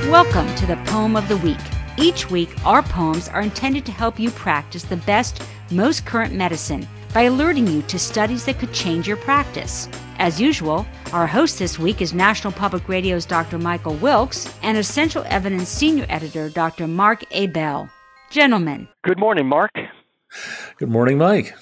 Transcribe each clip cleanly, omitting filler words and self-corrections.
Welcome to the Poem of the Week. Each week, our poems are intended to help you practice the best, most current medicine by alerting you to studies that could change your practice. As usual, our host this week is National Public Radio's Dr. Michael Wilkes and Essential Evidence Senior Editor Dr. Mark A. Bell. Gentlemen. Good morning, Mark. Good morning, Mike.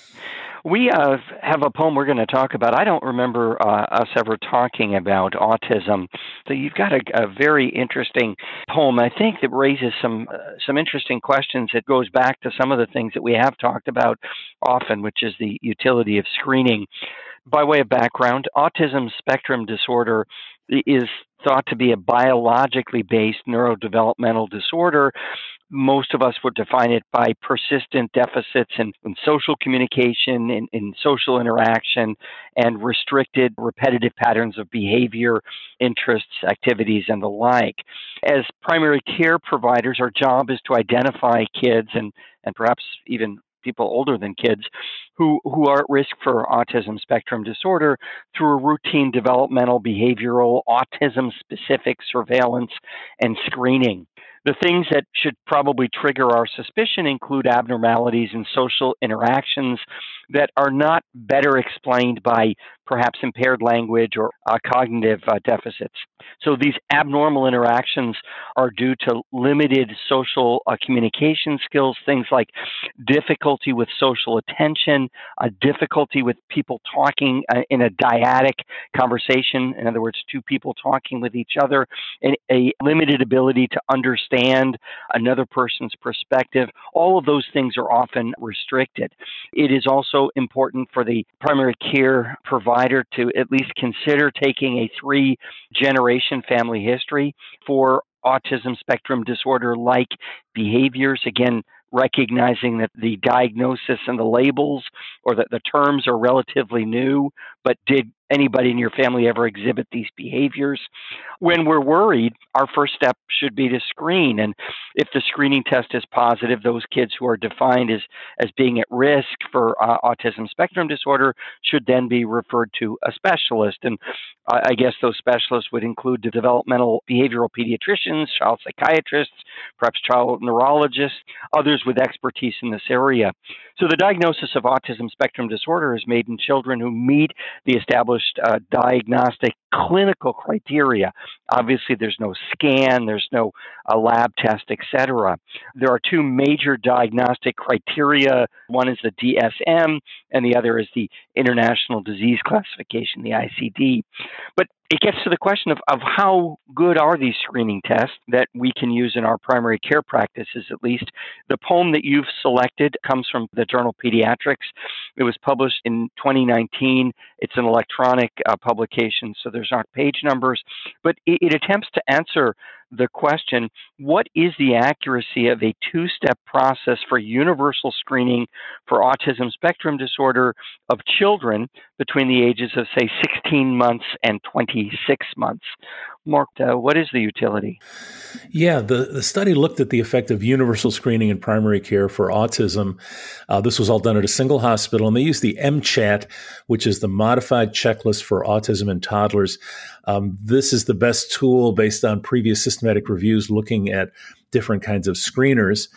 We have a poem we're going to talk about. I don't remember us ever talking about autism. So you've got a very interesting poem, I think, that raises some interesting questions. It goes back to some of the things that we have talked about often, which is the utility of screening. By way of background, autism spectrum disorder is thought to be a biologically based neurodevelopmental disorder. Most of us would define it by persistent deficits in social communication, in social interaction, and restricted repetitive patterns of behavior, interests, activities, and the like. As primary care providers, our job is to identify kids and perhaps even people older than kids who are at risk for autism spectrum disorder through a routine developmental, behavioral, autism-specific surveillance and screening. The things that should probably trigger our suspicion include abnormalities in social interactions that are not better explained by perhaps impaired language or cognitive deficits. So these abnormal interactions are due to limited social communication skills, things like difficulty with social attention, difficulty with people talking in a dyadic conversation, in other words, two people talking with each other, and a limited ability to understand another person's perspective. All of those things are often restricted. It is also important for the primary care provider to at least consider taking a 3-generation family history for autism spectrum disorder-like behaviors. Again, recognizing that the diagnosis and the labels or that the terms are relatively new, but did anybody in your family ever exhibit these behaviors? When we're worried, our first step should be to screen. And if the screening test is positive, those kids who are defined as being at risk for autism spectrum disorder should then be referred to a specialist. And I guess those specialists would include the developmental behavioral pediatricians, child psychiatrists, perhaps child neurologists, others with expertise in this area. So the diagnosis of autism spectrum disorder is made in children who meet the established diagnostic clinical criteria. Obviously, there's no scan, there's no lab test, etc. There are two major diagnostic criteria. One is the DSM, and the other is the International Disease Classification, the ICD. But it gets to the question of how good are these screening tests that we can use in our primary care practices, at least. The poem that you've selected comes from the journal Pediatrics. It was published in 2019. It's an electronic publication, so there's not page numbers, but it attempts to answer the question, what is the accuracy of a 2-step process for universal screening for autism spectrum disorder of children between the ages of, say, 16 months and 26 months? Mark, what is the utility? Yeah, the study looked at the effect of universal screening in primary care for autism. This was all done at a single hospital, and they used the MCHAT, which is the Modified Checklist for Autism in Toddlers. This is the best tool based on previous systematic reviews looking at different kinds of screeners.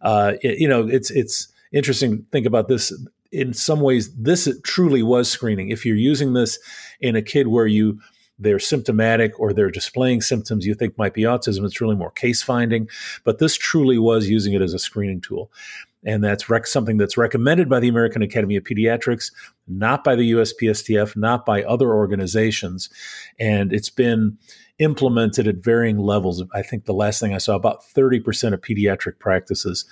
It's interesting to think about this. In some ways, this truly was screening. If you're using this in a kid where they're symptomatic or they're displaying symptoms you think might be autism, it's really more case finding. But this truly was using it as a screening tool. And that's something that's recommended by the American Academy of Pediatrics, not by the USPSTF, not by other organizations. And it's been implemented at varying levels. I think the last thing I saw, about 30% of pediatric practices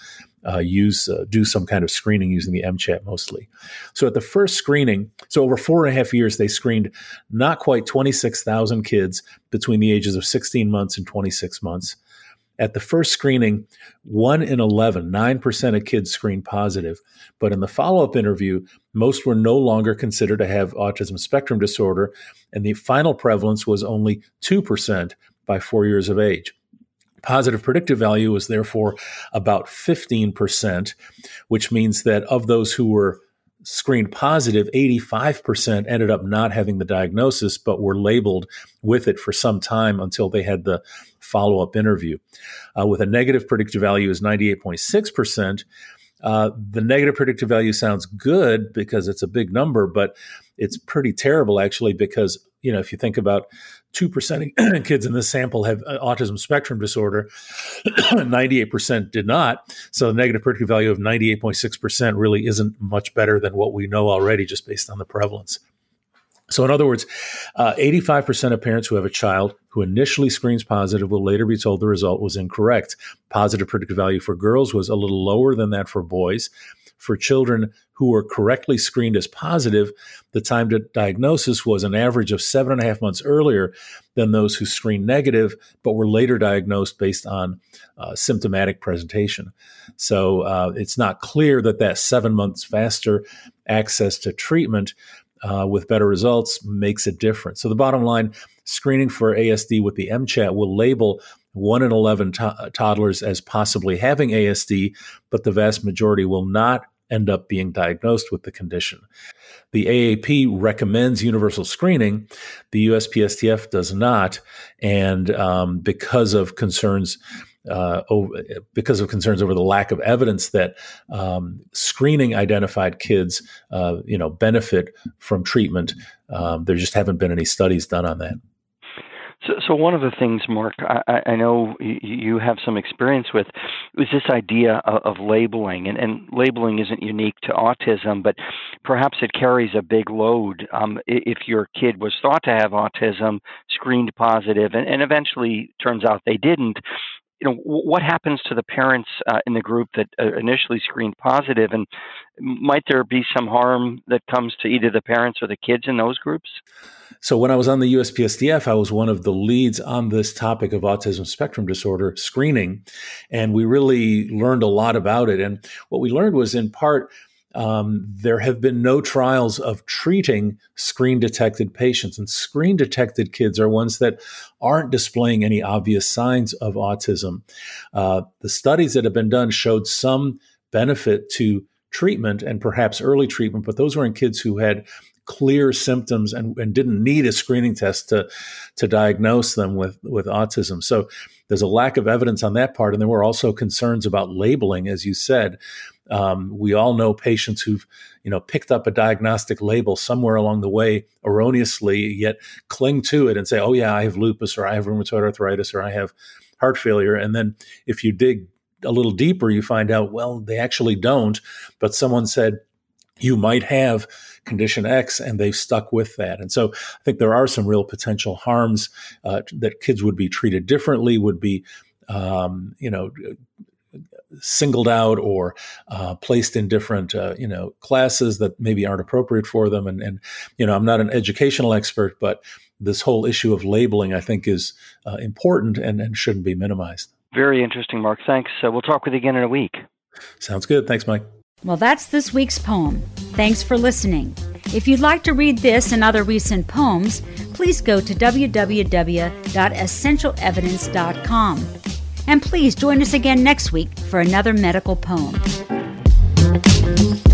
do some kind of screening using the MCHAT mostly. So at the first screening, so over 4.5 years, they screened not quite 26,000 kids between the ages of 16 months and 26 months. At the first screening, 1 in 11, 9% of kids screened positive. But in the follow-up interview, most were no longer considered to have autism spectrum disorder, and the final prevalence was only 2% by 4 years of age. Positive predictive value was therefore about 15%, which means that of those who were screened positive, 85% ended up not having the diagnosis, but were labeled with it for some time until they had the follow-up interview. With a negative predictive value is 98.6%. The negative predictive value sounds good because it's a big number, but it's pretty terrible actually, because, if you think about 2% of kids in this sample have autism spectrum disorder, 98% did not. So the negative predictive value of 98.6% really isn't much better than what we know already just based on the prevalence. So in other words, 85% of parents who have a child who initially screens positive will later be told the result was incorrect. Positive predictive value for girls was a little lower than that for boys. For children who were correctly screened as positive, the time to diagnosis was an average of 7.5 months earlier than those who screened negative, but were later diagnosed based on symptomatic presentation. So it's not clear that 7 months faster access to treatment with better results makes a difference. So the bottom line, screening for ASD with the MCHAT will label 1 in 11 toddlers as possibly having ASD, but the vast majority will not end up being diagnosed with the condition. The AAP recommends universal screening. The USPSTF does not, and because of concerns over the lack of evidence that screening identified kids, benefit from treatment, there just haven't been any studies done on that. So one of the things, Mark, I know you have some experience with, is this idea of labeling. And labeling isn't unique to autism, but perhaps it carries a big load. If your kid was thought to have autism, screened positive, and eventually turns out they didn't, what happens to the parents in the group that initially screened positive? And might there be some harm that comes to either the parents or the kids in those groups? So when I was on the USPSTF, I was one of the leads on this topic of autism spectrum disorder screening, and we really learned a lot about it. And what we learned was, in part, there have been no trials of treating screen-detected patients, and screen-detected kids are ones that aren't displaying any obvious signs of autism. The studies that have been done showed some benefit to treatment and perhaps early treatment, but those were in kids who had clear symptoms and didn't need a screening test to diagnose them with autism. So there's a lack of evidence on that part. And there were also concerns about labeling, as you said. We all know patients who've, picked up a diagnostic label somewhere along the way erroneously, yet cling to it and say, oh yeah, I have lupus, or I have rheumatoid arthritis, or I have heart failure. And then if you dig a little deeper, you find out, well, they actually don't. But someone said, you might have condition X, and they've stuck with that. And so I think there are some real potential harms that kids would be treated differently, would be, singled out or placed in different, classes that maybe aren't appropriate for them. And I'm not an educational expert, but this whole issue of labeling, I think, is important and shouldn't be minimized. Very interesting, Mark. Thanks. We'll talk with you again in a week. Sounds good. Thanks, Mike. Well, that's this week's poem. Thanks for listening. If you'd like to read this and other recent poems, please go to www.essentialevidence.com. And please join us again next week for another medical poem.